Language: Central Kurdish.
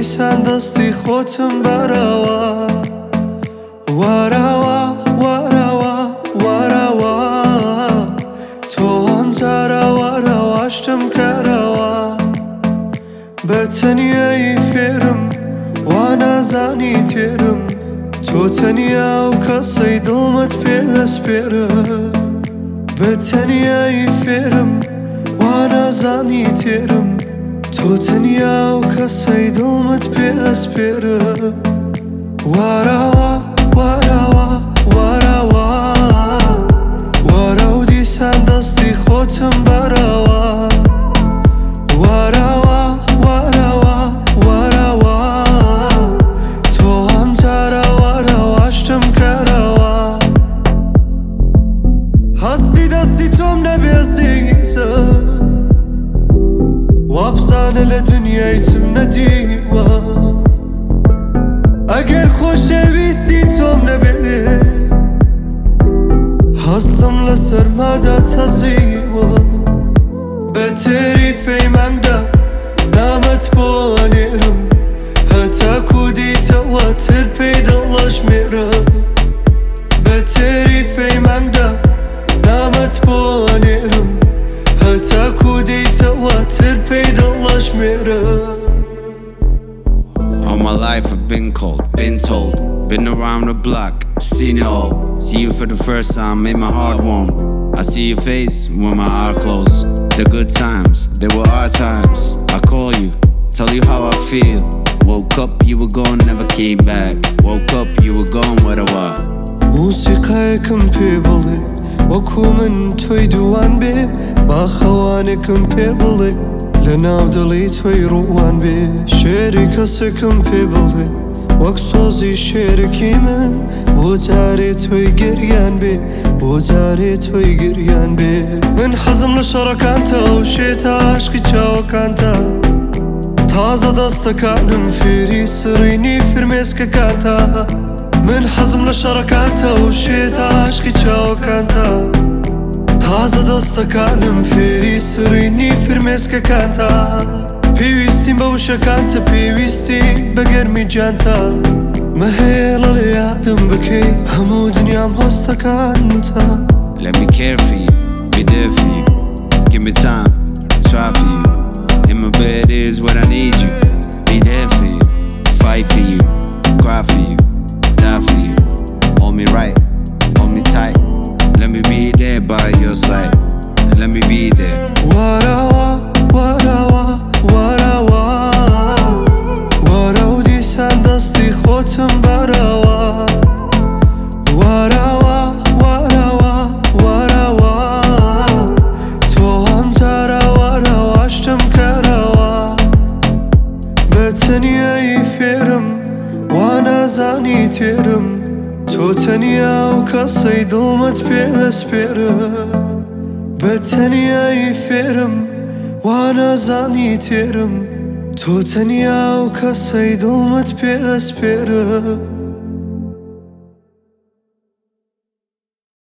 دیسان دەستی خۆتم بەرەوە وەرەوە وەرەوە وەرەوە تۆ ئەم جارە وەرەوەشتم کەرەوە بە تەنیایی فێرم وا نازانی تێرم تۆ تەنیا و کەسەی دڵمت پێوەسپێرە بە تەنیایی فێرم وا نازانی تێرم تۆ تەنیا و کەسەی دڵمت پێوەسپێرە وەرەوە وەرەوە وەرەوە وەرە و دیسان دەستی خۆتم بەرەوە وەرەوە وەرەوە وەرەوە تۆ ئەم جارە وەرەوەشتم کەرەوە هەستی دەستی تۆم نەبێزیزە وابزانە لە دنیای چم نەدیوە ئەگەر خۆشەویستی تۆم نەبێ هەستم لە سەرمادا تەزیوە بە تێری فەیمانگدا نامەت بۆ نێرم هەتاکو دیتەوە تر پێی دڵەژمێرە بە تێری فەیمانگدا نامەت بۆ نێرم هەتاکو دیتەوە تر پێی دڵەژمێرە All my life I've been cold, been told, been around the block, seen it all. See you for the first time, made my heart warm. I see your face when my heart closed. The good times, they were our times. I call you, tell you how I feel. Woke up, you were gone, never came back. Woke up, you were gone, what a what? موسیقایەکم پێ بڵێ وەکو من تۆی دووان بێ با خەوانێکم پێ بڵێ لە ناو دڵی تۆی ڕووان بێ شێری کەسێکم پێ بڵێ وەک سۆزی شێرەکی من بۆ جارێ تۆی گریان بێ بۆ جارێ تۆی گریان بێ من حەزم لە شەڕەکانتە و شێتە عاشقی چاوەکانتە تازە دەستەکانم فێری سڕینی فرمێسکەکانتە من حەزم لە شەڕەکانتە و شێتە عاشقی چاوەکانتە تازە دەستەکانم فێری سڕینی فرمێسکەکانتە پێویستیم بە وشەکانتە پێویستیم بە گەرمی جانتە مەهێڵە لە یادم بکەی هەموو دنیام هەستەکانتە Let me care for you, be there for you. Give me time, try for you. In my bed is what I need you. Be there for you, fight for you, cry for you, die for you. Hold me right, hold me tight. Let me be there by your side. Let me be there. وەرەوە وەرەوە وەرەوە وەرە و دیسان دەستی خۆتم بەرەوە وەرەوە وەرەوە وەرەوە تۆ ئەم جارە وەرەوەشتم کەرەوە بە تەنیایی فێرم وا نازانی تێرم تۆ تەنیا و کەسەی دڵمت پێوەسپێرە بە تەنیایی فێرم وا نازانی تێرم تۆ تەنیا و کەسەی دڵمت پێوەسپێرە